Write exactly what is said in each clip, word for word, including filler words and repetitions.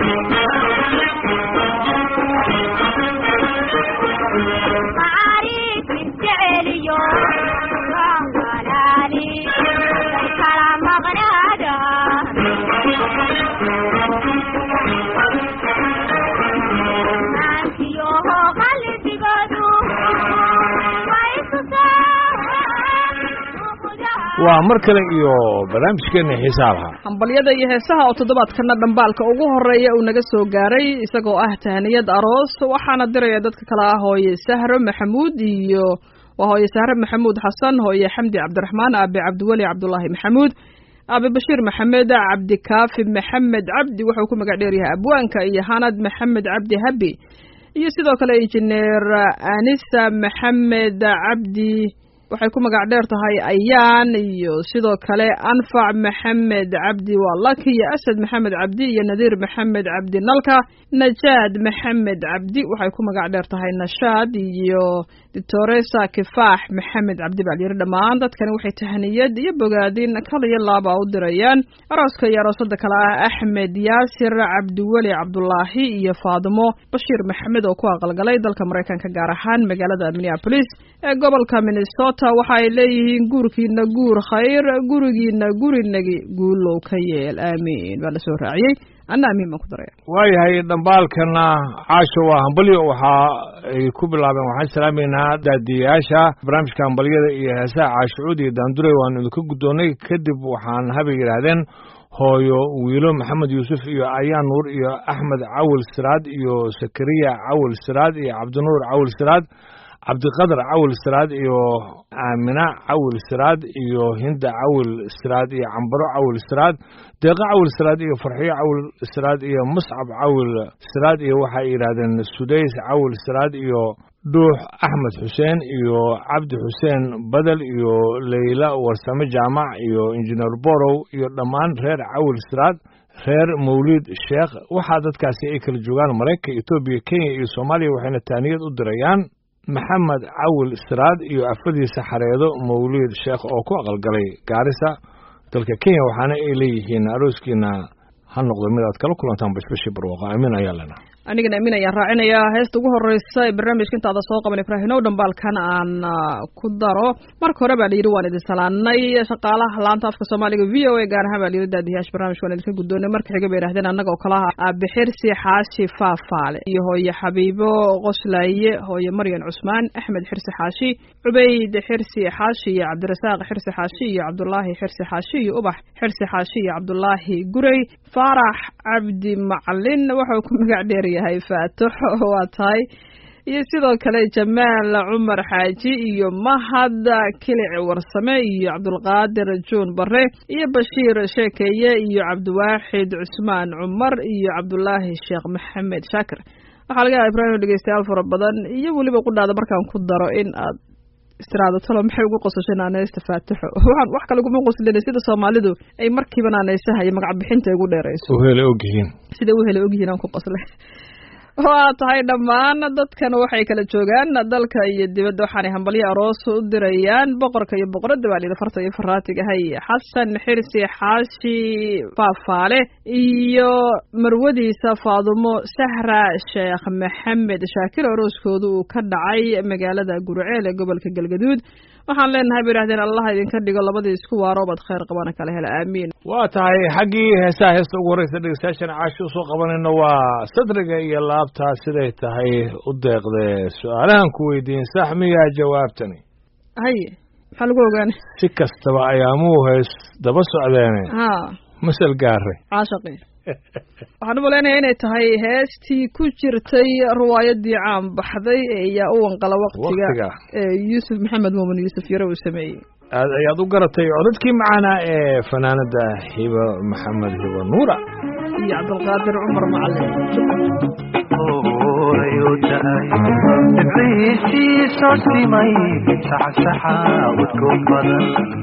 waa mar kale iyo barnaamijkeena xisaabha hambaliyada iyo heesaha oo toddobaadkana dhambaalka ugu horeeya uu naga soo gaaray isagoo ah tahniyad aroos waxaana diraya dadka kale ah hooye Sahro Maxamuud iyo waa hooye Sahro Maxamuud Xasan hooye Xamdi Cabdiraxmaan aabe Cabdiwali Cabdullaahi Maxamuud aabe Bashiir Maxamed Cabdi Kaafi Maxamed Cabdi wuxuu ku magac dheer yahay abwaanka iyo Hanad Maxamed Cabdi Habi iyo sidoo kale injineer Anisa Maxamed Cabdi waxay ku magac dheer tahay ayaan iyo sidoo kale Anfac Maxamed Cabdi Wallaki iyo Asad Maxamed Cabdi iyo Nadir Maxamed Cabdi Nalka Najad Maxamed Cabdi waxay ku magac dheer tahay Nashaad iyo Doctoresa Kifaax Maxamed Cabdi Baliir dhamaan dadkan waxay tahniyad iyo bogaadin kala iyo laaba u dirayaan arooska iyo aroosada kale ah Axmed Yaasir Cabdiwali Cabdullaahi iyo Faadimo Bashiir Maxamed oo ku aqalgalay dalka Mareykanka gaar ahaan magaalada Minneapolis ee gobolka Minnesota waxa ay leeyihiin guurkiina guur khayr gurigiina gurinagi guulow ka yeel aamin baa la soo raaciyay anna aamin ma ku daray waayahay dhambaalkana caasho waa hambalyo waxa ay ku bilaabeen waxaan salaameynaa daadiyaasha barnaamijka hambalyada iyo heesaha caashuud iyo daanduray waan idinku guddoonay kadib waxaan habay yiraahdeen hooyo wiilo maxamed yuusuf iyo ayaan nuur iyo axmed cawil siraad iyo sakariya cawil siraad iyo cabdinuur cawil siraad cabdiqadar cawil siraad iyo aamina cawil siraad iyo hinda cawil siraad iyo cambaro cawil siraad deeqa cawil siraad iyo farxiyo cawil siraad iyo muscab cawil siraad iyo waxay yiraahdeen sudays cawil siraad iyo dhuux axmed xuseen iyo cabdi xuseen badal iyo leyla warsame jaamac iyo injineer borow iyo dhammaan reer cawil siraad reer mawlid sheekh waxaa dadkaasi ay kala joogaan Mareykanka Itoobiya Kenya iyo Soomaaliya waxayna taaniyad u dirayaan maxamed cawil siraad iyo afadiisa xareedo mawlid sheekh oo ku aqalgalay Gaarisa dalka Kenya waxaana ay leeyihiin arooskiina ha noqdo mid aad kala kulantaan bashbashi barwaaqo aamin ayaa lana anigana aamin ayaa raacinaya heesta ugu horeysa ee barnaamijka intaada soo qaban Ibraahim oo dhambaalkan aan ku daro marka hore baa yiri waan idin salaanay shaqaalaha laanta afka Soomaaliga V O A gaar ahaan baa yiri daadiyaasha barnaamijka waan idin guddoonay marka xiga bay yiraahdeen annaga oo kala ah bixirsi xaashi faafaale iyo hooyo xabiibo qoslaaye hooyo Maryan Cusmaan Axmed xirsi xaashi Ubayd xirsi xaashi iyo Cabdirasaaq xirsi xaashi iyo Cabdullaahi xirsi xaashi iyo Ubax xirsi xaashi iyo Cabdullaahi Gurey Farax Cabdi Macalin wuxuu ku magac dheer yahay Faatax waa tahay iyo sidoo kale Jamaal Umar Xaaji iyo Mahad Kilic Warsame iyo Cabdulqaadir Joon Barre iyo Bashiir Sheekeye iyo Cabdiwaaxid Cusmaan Umar iyo Cabdullaahi Sheekh Maxamed Shaakir waxa laga yaabaa Ibraahim dhageystayaal fara badan iyo waliba ku dhaada markaan ku daro in aad istiraado talo maxay ugu qosasheen aanaysta Faataxo waxaan wax kale kuma qoslinay sida Soomaalidu ay markiiba aanaysaha iyo magac bixinta ugu dheerayso wehel ogyihiin sida wehel ogyihiin aan ku qoslay waa tahay dhammaan dadkan waxay kala joogaan dalka iyo dibadda waxaanay hambalyo aroos u dirayaan boqorka iyo boqoradda waalida farta iyo faraatiga hay xasan xirsi xaashi faafaale iyo marwadiisa Faadumo Sahra Sheekh Maxamed Shaakir arooskoodu uu ka dhacay magaalada Gurceel ee gobolka Galgaduud waxaan leenahay biraahdeen Allah idinka dhigo labadii isku waarobad khayr qabana kala hela aamin waa tahay xaqii heesaha heesta ugu horeysa dhageystayaasha caasho soo qabanayna waa sadriga iyo laabta siday tahay u deeqday su'aalahan ku weydiin sax miya jawaabtani hay maxaa lagu ogaan si kastaba ayaamuhu hees daba socdeen ha masal gaaray caashaqi waxaan u maleynayaa inay tahay heestii ku jirtay riwaayadii caan baxday ee yaa u wanqala waqtiga ee Yuusuf Maxamed Muumin Yuusuf yare uu sameeyay aad ayaad u garatay codadkii macaana ee fanaanada Hiba Maxamed Hiba Nuura iyo Cabdulqaadir Umar Macalin تبعيشي صوتي مي صحصحة وتكون بدن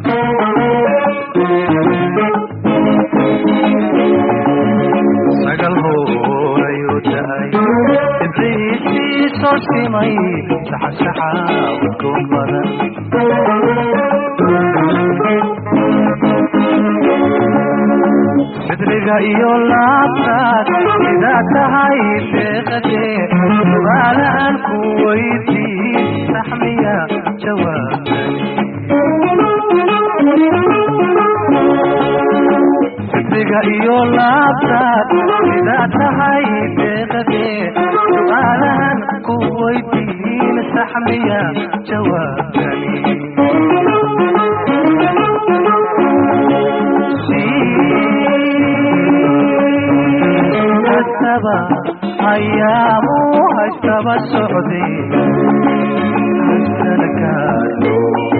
سقل هو ريوتاي تبعيشي صوتي مي صحصحة وتكون بدن بدرقة يولاتات إذا tahay deeqadee su'aalaan ku weydiin saxmiya jawaabtani sidriga iyo laabtaad sidaa tahay deeqadee su'aalaan ku weydiin saxmiya jawaabtani ayaamu haystaba socday hasanakaado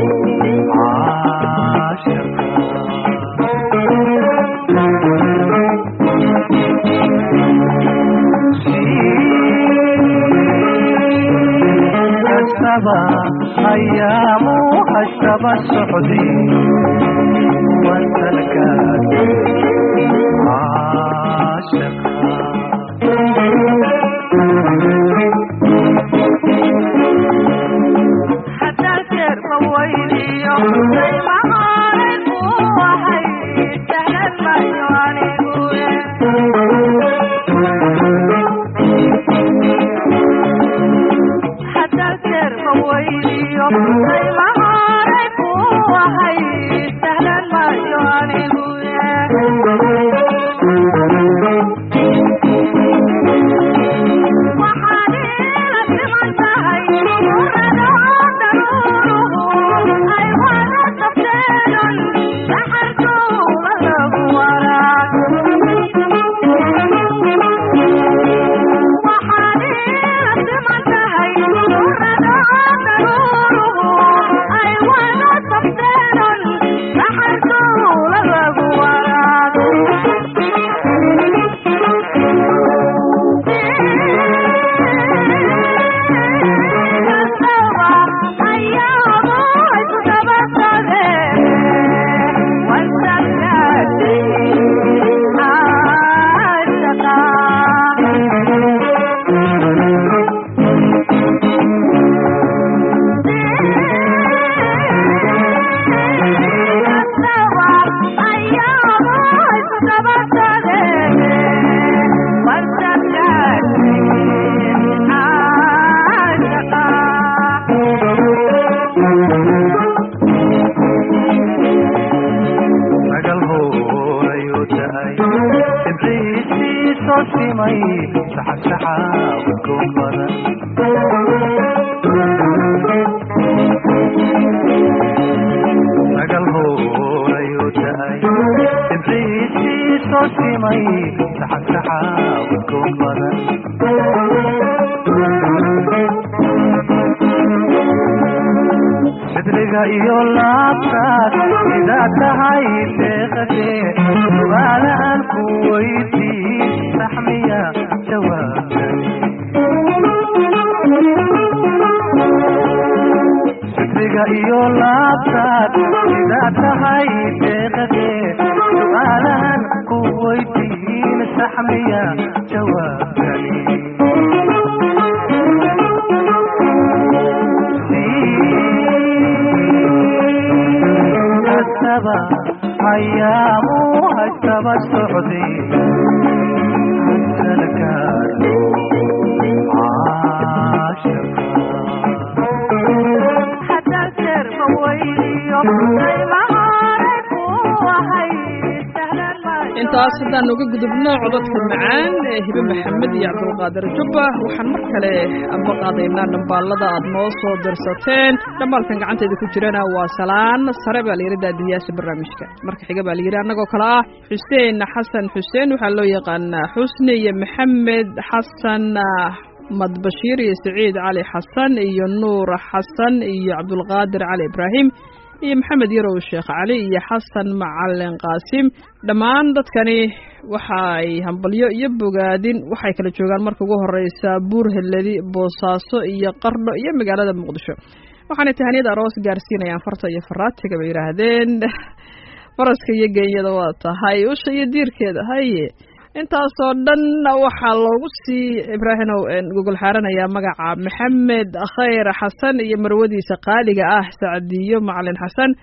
caashaqahastaba ayaamu haystaba socday hasanakaado caashaqa haddaan jeer ma weydiiyo saymahaanay ku ahay sahlan mayo aniguye haddaan jeer ma weydiiyo saymahaanay ku ahay sahlan mayo aniguye sidriga iyo laabtaad sidaa tahay deeqadee su'aalaan ku weydiin saxmiya jawaabtani sidriga iyo laabtaad sidaa tahay deeqadee su'aalaan ku weydiin saxmiya jawaabtani ayaamu haystaba socday hasanakaado caashaqa haddaan jeer ma weydiiyo saymahaanay ku ahay sahlan mayo intaas haddaan uga gudubno codadka macaan ee hibe maxamed iyo cabdulqaadir jubba waxaan mar kale amba qaadaynaa dhambaalada aad noo soo dirsateen dhambaalkan gacanteeda ku jirana waa salaan sare baa layidhi daadiyaasha barnaamijka marka xiga baa layidhi annagoo kale ah xuseen xasan xuseen waxaa loo yaqaanaa xusni iyo maxamed xasan madbashiir iyo saciid cali xasan iyo nuur xasan iyo cabdulqaadir cali ibraahim iyo maxamed yarow sheekh cali iyo xasan macalin qaasim dhammaan dadkani waxa ay hambalyo iyo bogaadin waxay kala joogaan marka ugu horeysa buur heladi boosaaso iyo qardho iyo magaalada muqdisho waxaana tahaniyada aroos gaarsiinayaan farta iyo faraatiga bay yidhaahdeen faraska iyo geeyada waa tahay usha iyo diirkeeda haye intaasoo dhan waxaa loogu sii ibraahimow gogol xaaranayaa magaca maxamed khayr xasan iyo marwadiisa qaaliga ah sacdiyo macalin xasan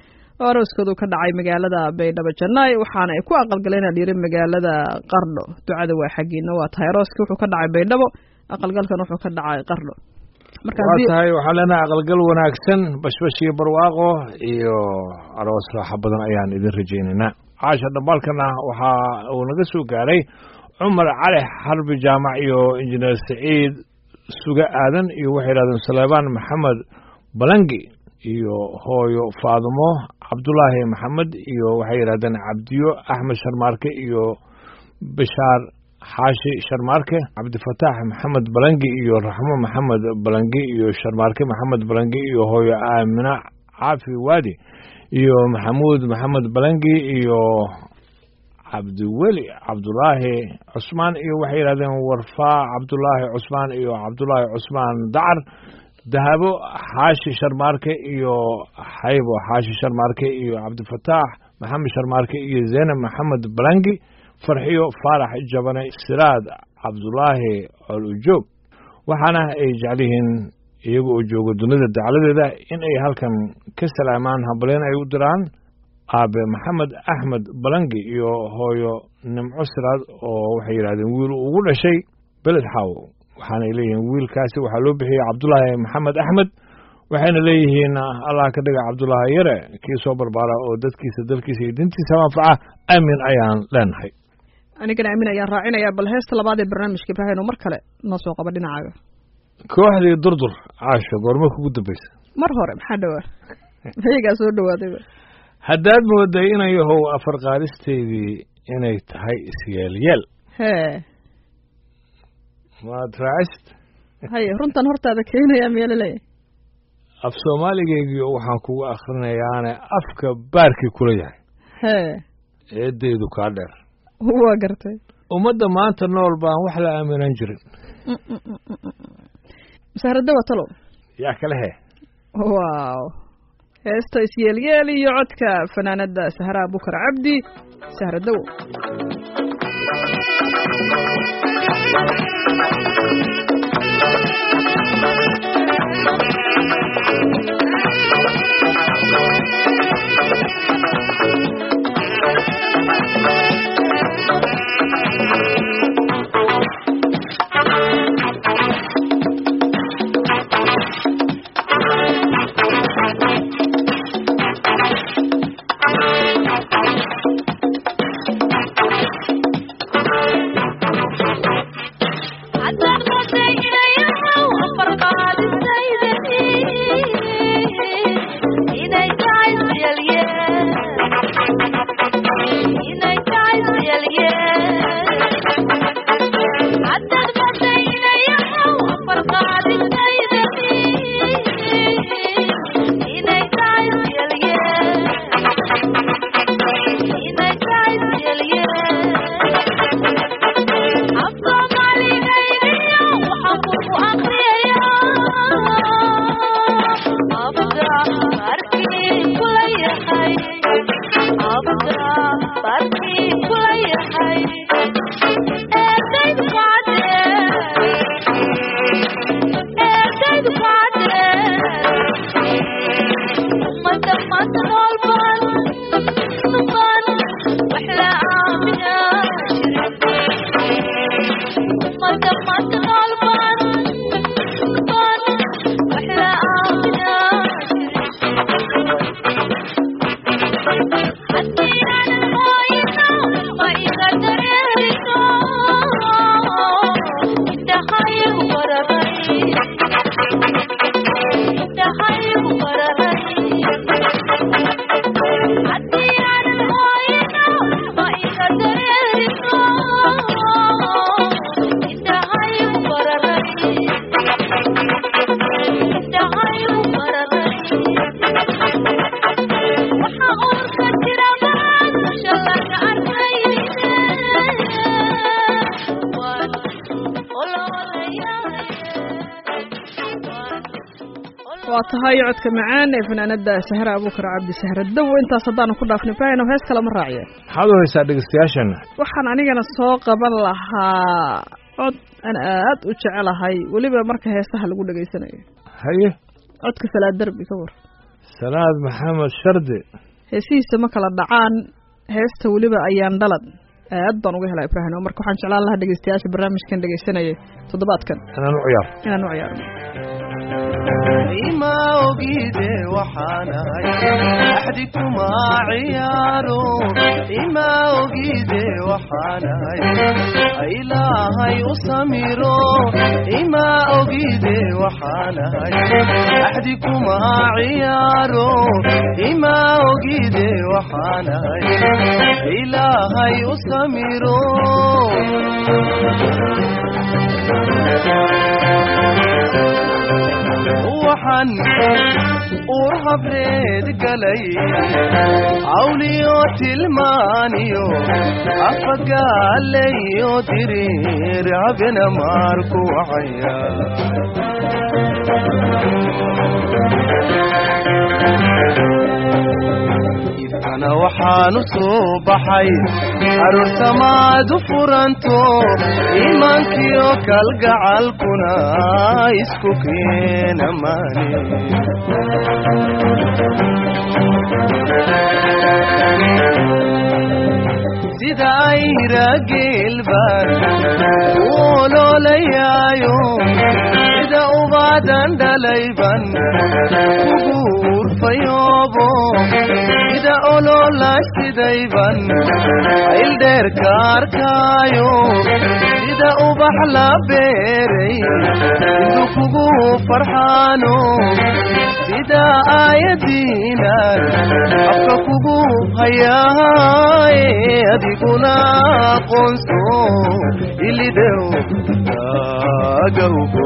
arooskoodu ka dhacay magaalada baydhabo jannaay waxaana ay ku aqalgaleen dhiri magaalada qardho ducada waa xagiina waa tahay arooska wuxuu ka dhacay baydhabo aqalgalkan wuxuu ka dhacay qardho waa tahay waxaan leenahay aqalgal wanaagsan bashbash iyo barwaaqo iyo aroos raaxo badan ayaan idin rajaynaynaa caasha dhambaalkana waxaa uu naga soo gaaray cumar cali xarbi jaamac iyo injineer saciid suga aadan iyo waxay yidhahdeen saleebaan maxamed balangi iyo hooyo faadumo cabdulaahi maxamed iyo waxay yidhahdeen cabdiyo axmed sharmaarke iyo bishaar xaashi sharmaarke cabdifataax maxamed balangi iyo raxmo maxamed balangi iyo sharmaarke maxamed balangi iyo hooyo aamina caafi waadi iyo maxamuud maxamed balangi iyo cabdiweli cabdulaahi cusmaan iyo waxay yidhahdeen warfaa cabdulaahi cusmaan iyo cabdulaahi cusmaan dacar dahabo xaashi sharmaarke iyo xaybo xaashi sharmaarke iyo cabdifataax maxamed sharmaarke iyo zeynab maxamed balangi farxiyo faarax jabane siraad cabdulaahi col ujoog waxaana ay jecel yihiin iyaga oo jooga dunida dacladeeda in ay halkan ka salaamaan hambalyen ay u diraan aabe maxamed axmed balangi iyo hooyo nimco siraad oo waxay yidhahdeen wiil ugu dhashay beled xaaw waxaanay leeyihiin wiilkaasi waxaa loo bixiyey cabdulaahi maxamed axmed waxayna leeyihiin allah ka dhiga cabdulaahi yare kii soo barbaara oo dadkiisa dalkiisa iyo dintiisa manfaca aamin ayaan leenahay anigana aamin ayaan raacinayaa bal heesta labaad ee barnaamijka ibraahim oo mar kale noo soo qaba dhinacaaga kooxdii durdur caasho goorma kugu dambaysa mar hore maxaa dhawaa mayagaa soo dhawaadayba haddaad mooday inay yahow afar qaalisteydii inay tahay isyeel-yeel hee maad raacisid haye runtan hortaada keenayaa meelo leeyahay af soomaaligeygii waxaan kugu akrinayaane afka baarkii kula yahay hee eedaydu kaa dheer waa gartay ummadda maanta nool baan wax la aaminan jirin masaaradda waa talo yaa kale hee waaw heesta isyeelyeel iyo codka fanaanada sahra abukar cabdi sahradow waa tahay codka macaan ee fanaanada sahra abukar cabdi sahradow intaas haddaanu ku dhaafnay ibraahim hees kale ma raaciye maxaad u haysaa dhegeystayaashana waxaan anigana soo qaban lahaa cod aan aad u jecelahay weliba marka heesaha lagu dhegaysanayo haye codka salaad derbi ka war salaad maxamed shardi heesihiisa ma kala dhacaan heesta weliba ayaan dhalad aad baan uga helaa Ibraahim marka waxaan jeclaan lahaa dhageystayaasha barnaamijkan dhageysanaya toddobaadkan inaan u ciyaar inaan u ciyaaro ima ogide waxaanahay axdikuma ciyaaro ima ogide waxaanahay ilaahay u samiro ima ogide waxaanahay axdikuma ciyaaro ima ogide waxaanahay ilaahay u samiro waxaan uur habreed galay awliyo tilmaaniyo afagaalayo diriir habena maarku wacaya idkana waxaanu soo baxay aroosamaadu furanto iimaankiyo kalgacalkuna isku keena maane sida ayra geelbaan oloolayaayo sida ubaadan dhalayban kugu urfayoobo sida ololashidayban ayldheerka arkaayo sida ubax la beeray indu kugu farxaano sida aayadiinan afka kugu hayaaye adiguna aqoonso ilidhow agawgo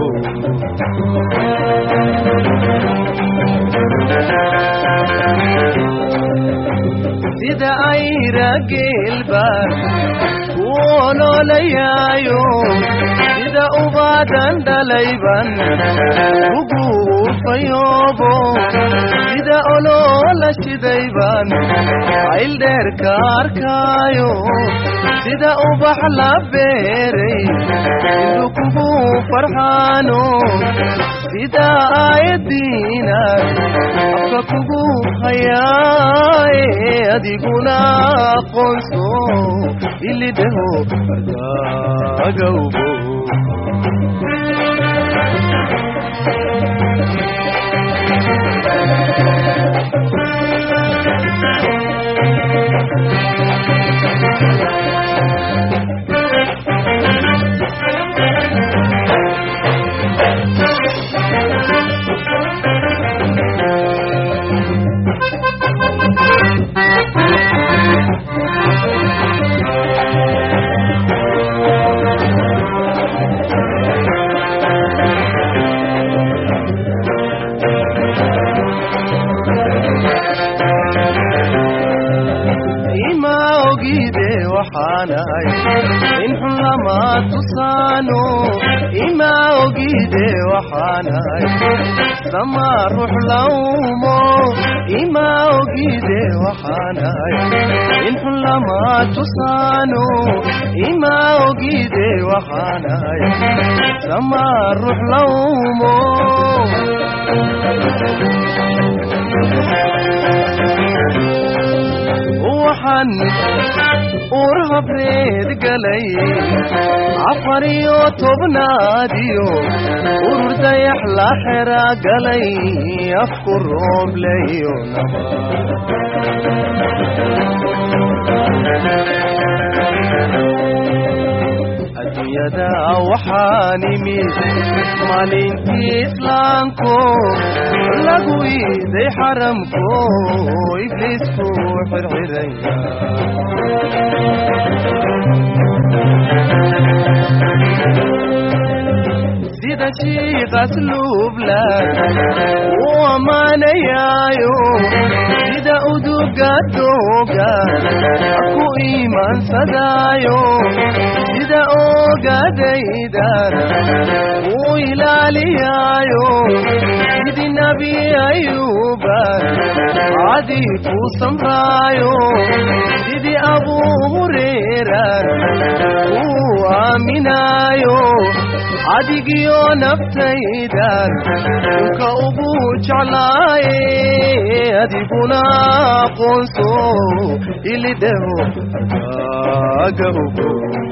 sida ayra geelbaan oloolayaayo sida ubaadan dhalayban kugu urfayoobo sida ololashidayban ayldheerka arkaayo sida ubax la beeray indu kugu farxaano sida aayadiinan afka kugu hayaaye adiguna aqoonso ilidhaho agawgo waxaanahay in xun lama tusaano ima ogide waxaanahay sama ruux lawmo ima ogide waxaanahay in xun lama tusaano ima ogide waxaanahay sama ruux lawmo waxaan uur habreed galay afariyo tobnaadiyo urur dayax la xera galay afku roobleyo naba adduunyada waxaan imid maalintii islaamko lagu iiday xaramko ibliisku xirxiraya sida shiiqas luublan u ammaanayaayo sida uduga dooga ku iimaansadaayo sida ogadaydan u ilaaliyaayo sidii nabi ayuuban cadii ku samraayo sidii abuu hureeran u aaminaayo adigiyo naftaydan dhulka ugu jeclaaye adiguna aqoonso ilidhaho aga ogo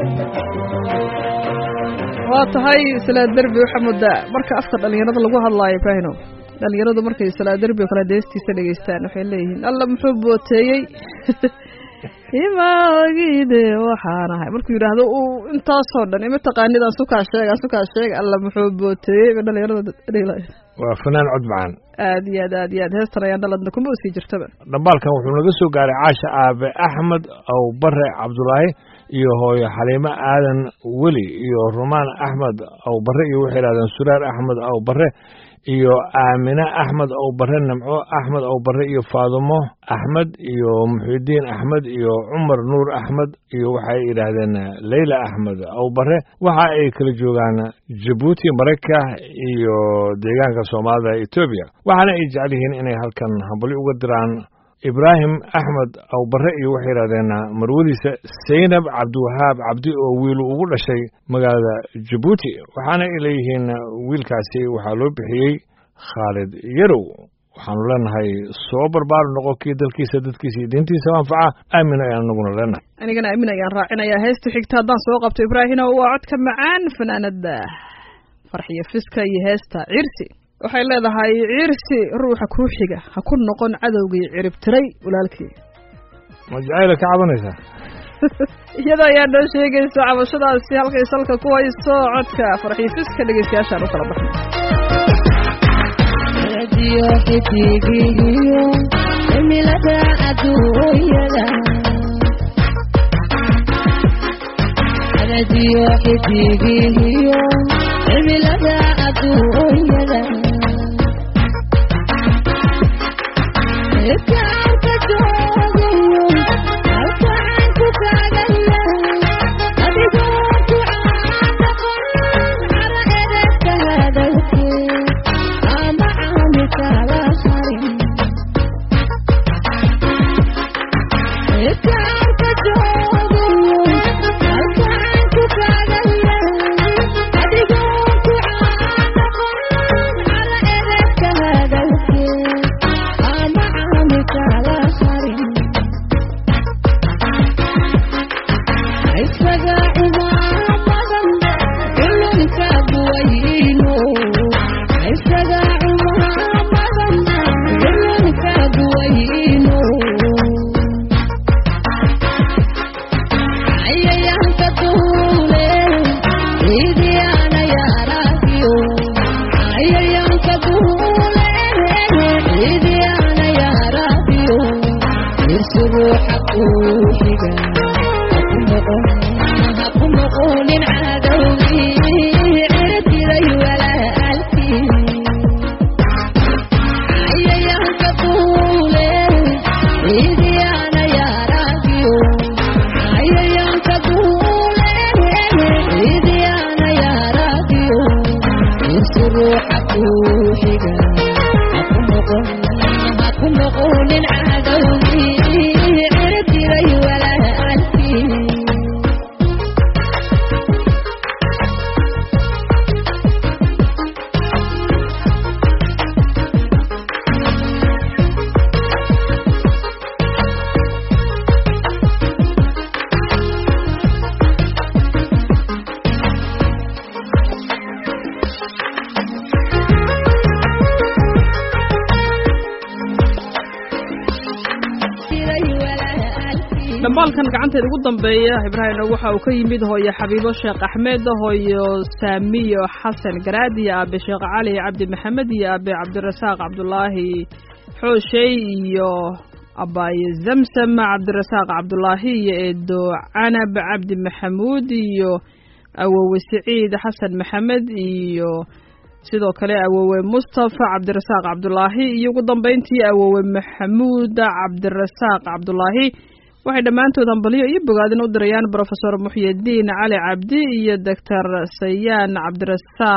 waa tahay Salaa Derbi waxa mudda marka afka dhalinyarada lagu hadlaayo faahino dhalinyaradu markay Salaa Derbi kala deestiisa dhageystaan waxay leeyihiin alla muxuu booteeyay ima ogide waxaan ahay markuu yiraahdo uu intaasoo dhan ima taqaanidaan sukaa sheeg sukaa sheeg alla muxuu booteeyay dhalinyarada dhaliilay waa fanaan cod macaan aad iyo aad iyo aad heestan ayaan dhaladna kuma usii jirtaba dhambaalkan wuxuu naga soo gaaray Caasha Aabe Axmed aw Bare Cabdullaahi iyo hooyo Xaliima Aadan Weli iyo Rumaan Axmed aw Bare iyo wixii raadaan Suraar Axmed aw Bare iyo Aamina Axmed aw Bare Namco Axmed aw Bare iyo Faadumo Axmed iyo Muxidiin Axmed iyo Umar Nuur Axmed iyo waxay yiraahdeen Leila Axmed aw Bare waxa ay kala joogaan Djibouti Mareyka iyo deegaanka Soomaalida Ethiopia waxaana ay jecel yihiin inay halkan hambali uga diraan Ibrahim Ahmed aw Bare iyo waxay yiraahdeen marwadiisa Zainab Abdulwahab Abdi oo wiil ugu dhashay magaalada Djibouti waxaana ay leeyihiin wiilkaasi waxa loo bixiyay Khalid Yarow waxaanu leenahay soo barbaar noqo kii dalkiisa dadkiisa idintiisa anfaca aamin ayaan naguna leenahay anigana aamin ayaan raacinayaa heesta xigta haddaan soo qabto Ibrahim oo waa codka macaan fanaanada farxiyo fiska iyo heesta cirsi waxay leedahay cirsi ruuxa ku xiga ha ku noqon cadowgii cirib tiray walaalkii ma jacayl ka cabanaysaa iyada ayaa noo sheegaysa cabashadaasi halkay salka ku hayso codka farxiyo fiska dhegeystayaashaan u kala baxnay radio xidigiyo emilada aduuyada radio xidigiyo emilada aduuyada Kaarka joogayo halkaan ku kaagaya adigoo ku caada qoran cara edebka hadalkee ama caami kala harin kaarka joogayo halkaan ku kaagaya adigoo ku caada qoran cara edebka hadalkee isaga umaadan ilunka buwayno isaga umaadan ilunka buwayno ayayanka duule idiana yarahiyo ayayanka duule idiana yarahiyo irsugu xaquuxiga haku noqonin cadowgii cirtiray walaalkii ayayanka duule idiana yarahiyo ayayanka duule idiana yarahiyo irsugu xaquuxiga haku noqon haku noqonin cadowgii cirtiray walaalkii dhambaalkan gacanteeda ugu dambeeya Ibrahim waxa uu ka yimid hooyo Xabiibo Sheekh Axmed hooyo Saamiyo Xasan Garaadi aabe Sheekh Cali Cabdi Maxamed iyo aabe Cabdirasaaq Cabdullaahi Xooshay iyo abaaye Zamsam Cabdirasaaq Cabdullaahi iyo eedo Canab Cabdi Maxamuud iyo awowe Saciid Xasan Maxamed iyo sidoo kale awowe Mustafa Cabdirasaaq Cabdullaahi iyo ugu dambeyntii awowe Maxamuud Cabdirasaaq Cabdullaahi waxay dhamaantood hambaliyo iyo bogaadin u dirayaan Professor Muxyidiin Cali Cabdi iyo Doctor Sayaan Cabdirasaaq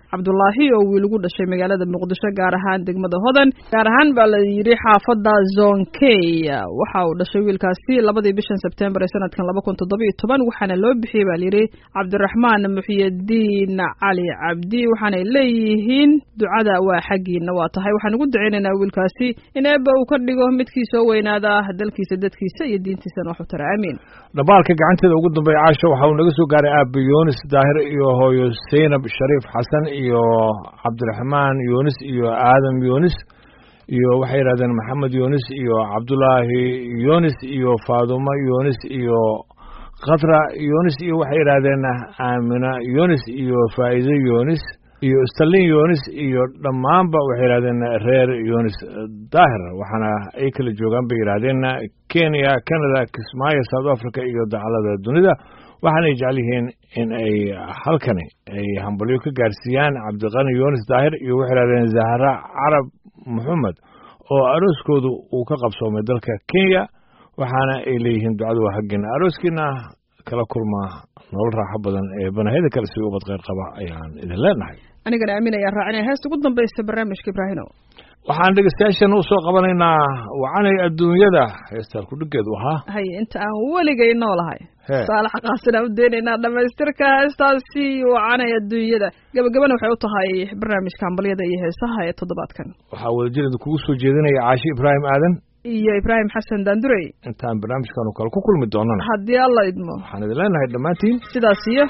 cabdulaahi oo wiil ugu dhashay magaalada muqdisho gaar ahaan degmada hodan gaar ahaan baa la yidhi xaafadda zonkey waxa uu dhashay wiilkaasi labadii bishan sebtembar ee sanadkan laba kun toddoba iyo toban waxaana loo bixiyey baa layidhi cabdiraxmaan muxiyadiin cali cabdi waxaanay leeyihiin ducada waa xaggiina waa tahay waxaan ugu duceynaynaa wiilkaasi in eebba uu ka dhigo midkii soo weynaada dalkiisa dadkiisa iyo diintiisana waxu tara aamiin dhabaalka gacanteeda ugu dambeeya caasho waxa uu naga soo gaaray aaba yunis daahir iyo hooyo zaynab shariif xasan iyo cabdiraxmaan yunis iyo aadam yunis iyo waxay yidhahdeen maxamed yunis iyo cabdulaahi yunis iyo faadumo yunis iyo khadra yunis iyo waxay yidhahdeen aamina yunis iyo faa'iido yunis iyo stalin yunis iyo dhammaanba waxay yidhahdeen reer yunis daahir waxaana ay kala joogaan bay yidhahdeen kenya canada kismaayo south africa iyo dacalada dunida waxaanay jecel yihiin in ay halkani ay hambalyo ka gaarsiiyaan cabdiqani yunis daahir iyo waxay yidhahdeen zahra carab maxamed oo arooskoodu uu ka qabsoomay dalka kenya waxaana ay leeyihiin ducadu waa haggeen arooskiina kala kulma nolol raaxo badan ee banahida kale si ubad kheyr qaba ayaan idin leenahay anigana aamin ayaan raacinaya heesta ugu dambaysa barnaamijka ibraahino waxaan dhegeystayaashan u soo qabanaynaa wacanay adduunyada heestaan kudhigeedu ahaa hay inta aan weligay noolahay saalax qaasina u deenaynaa dhamaystirka heestaasi wacanay adduunyada gabagabana waxay u tahay barnaamijka hambalyada iyo heesaha ee toddobaadkan waxaa wadajirada kugu soo jeedinaya caashi ibraahim aadan iyo ibraahim xasan daandurey intaan barnaamijkan oo kale ku kulmi doonana haddii alla idmo waxaan idin leenahay dhammaantiin sidaas iyo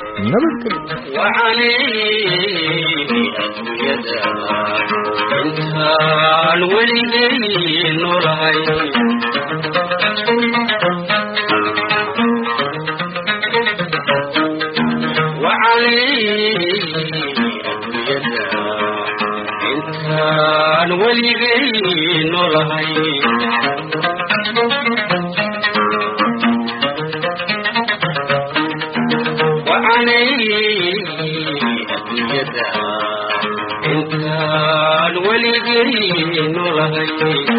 intaan weligay noolahay intaan weligay noolahay intaan weligay noolahay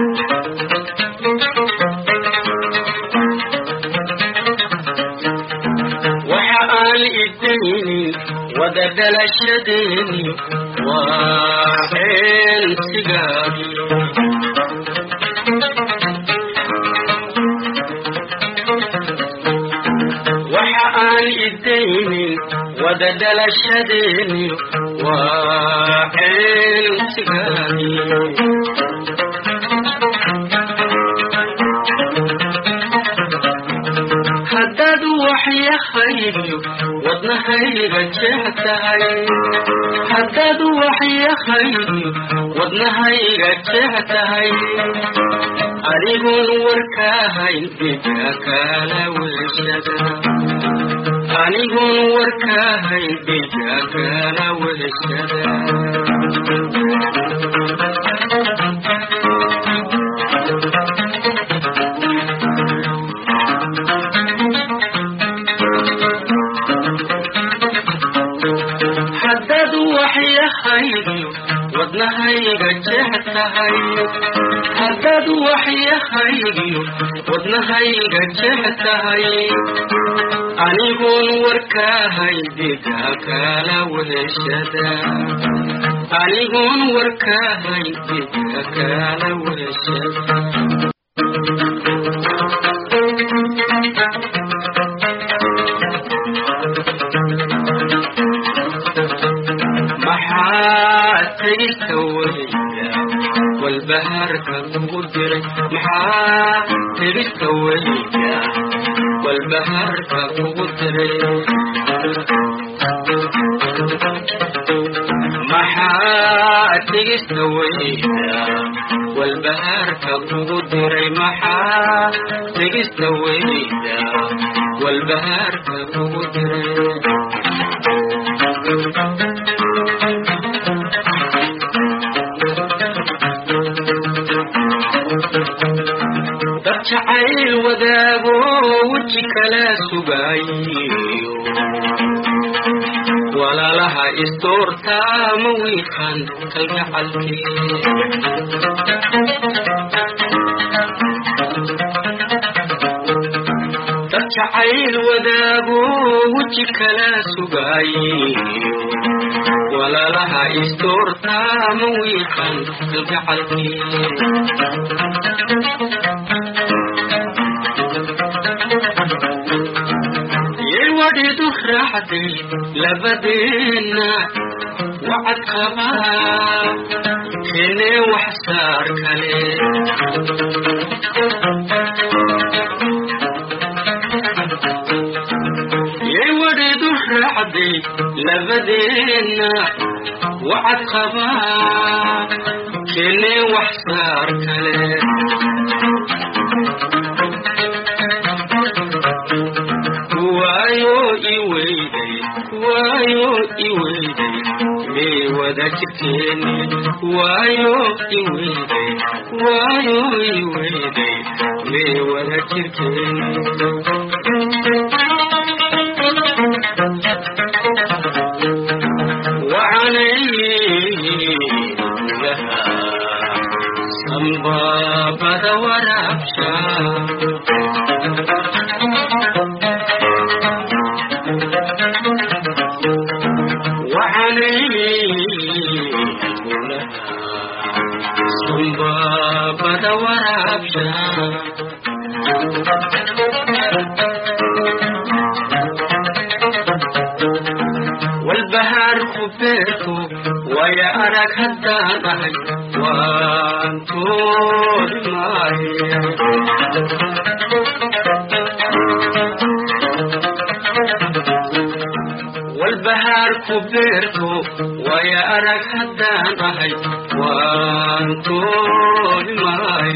waxa aan idaynin wada dhalashadeeni waa xeensigaagi waxa aan idaynin wada dhalashadeeni waa xeensigaagi haddaad waxyahaygiyo wadnahayga jectahay haddaad waxyahaygiyo wadnahayga jectahay anigun warkaahayn bidka kala weshada anigun warkaahayn bidka kala weshada haddaad waxyahaygiyo wadnahayga jectahay haddaad waxyahaygiyo wadnahayga jectahay anigun warkaahayn bidka kala weshada anigun warkaahayn bidka kala weshada tegista weliga walbahaarka kugu diray maxaa tegista weliga walbahaarka kugu diray maxaa tegista weliga walbahaarka kugu diray maxaa tegista weliga walbahaarka kugu diray dad jacayl wadaago weji kala sugaayo walaalaha isdoortaa ma wiiqan kalgacalkee dad jacayl wadaago weji kala sugaayo ولا لها استورتا مويقا الجعلتي يودي دخرحتي لبدينا وعد خبا كني وحسار كلي يودي دخرحتي لبدينا وعد خبا كني وحسار كلي وايو إيويدي وايو إيويدي لي ودكتيني وايو إيويدي وايو إيويدي لي ودكتيني وعني لها سنبابة ورابشا بدا ورابشا والبهار خبيرتو ويا أراك هداني وانتو معي والبهار كبرتو ويا أراك هداني وانتو معي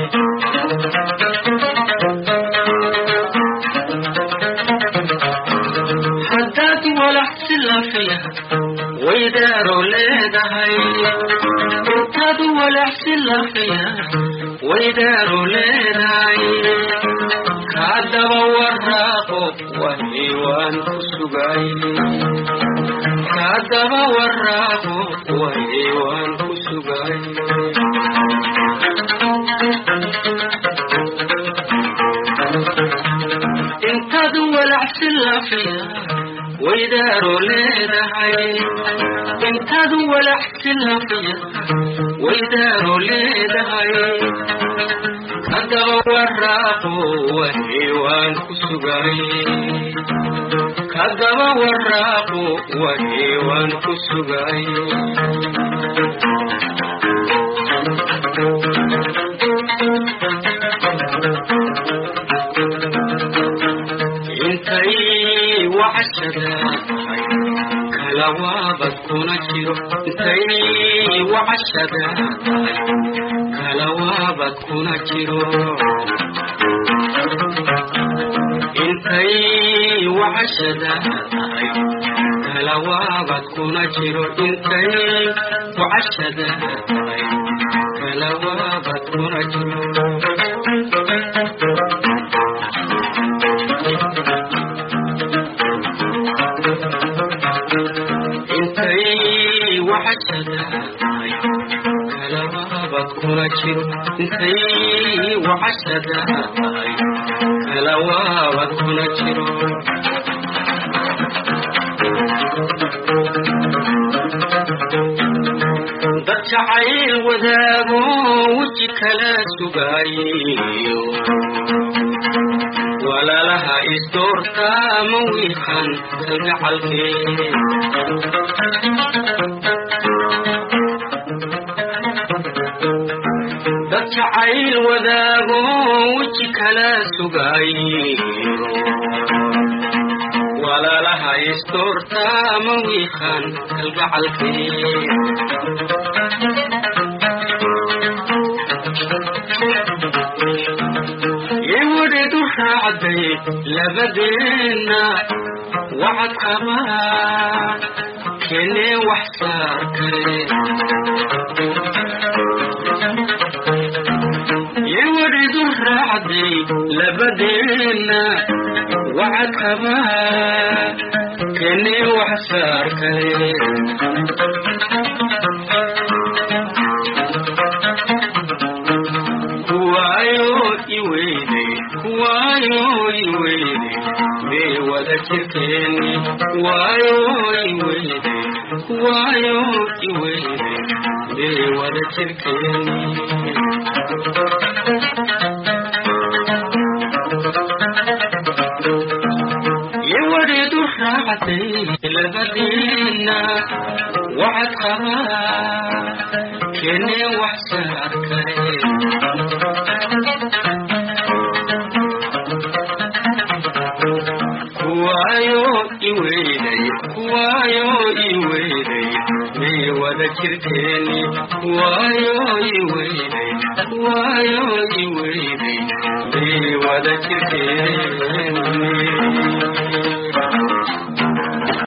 حداد ولا حسلا فيها ويدارو ليدهي حداد ولا حسلا فيها ويدارو ليدهي كادب وراقو وهيوان كسوغاي كادب وراقو وهيوان كسوغاي انتاد ولا حسلا فيها ويدارو ليدهي انتاد ولا حسلا فيها ويدارو ليدهي كادب وراقو وهيوان كسوغاي كادب وراقو وهيوان كسوغاي انتي وعشدا كلاوابت كونا جيرو انتي وعشدا كلاوابت كونا جيرو انتي وعشدا كلاوابت كونا جيرو انتي وعشدا كلاوابت كونا جيرو وعشدا كلاوابت كونا جيرو انتي وعشدا كلاوابت كونا جيرو دجعيل وداغو وجي كلا سوغايو ولا لها استورتا مويخا تنعلكي دجعيل وداغو وجي كلا سوغايو ولا لها استورتا مويخا تنعلكي يورد حعدي لبدينا وعد خما كني وحسار كلي يورد حعدي لبدينا وعد خما كني وحسار كلي وايو يويدي بي ولا تكيني وايو يويدي kuwaayo iweyday bay wada jirkeeni iwaridu raacday labadiina wacad qabaa kene wax saarkay kuwaayo iweyday kuwaayo iweyday bay wada jirkeeni kuwaayo iweyday kuwaayo iweyday bay wada jirkeeni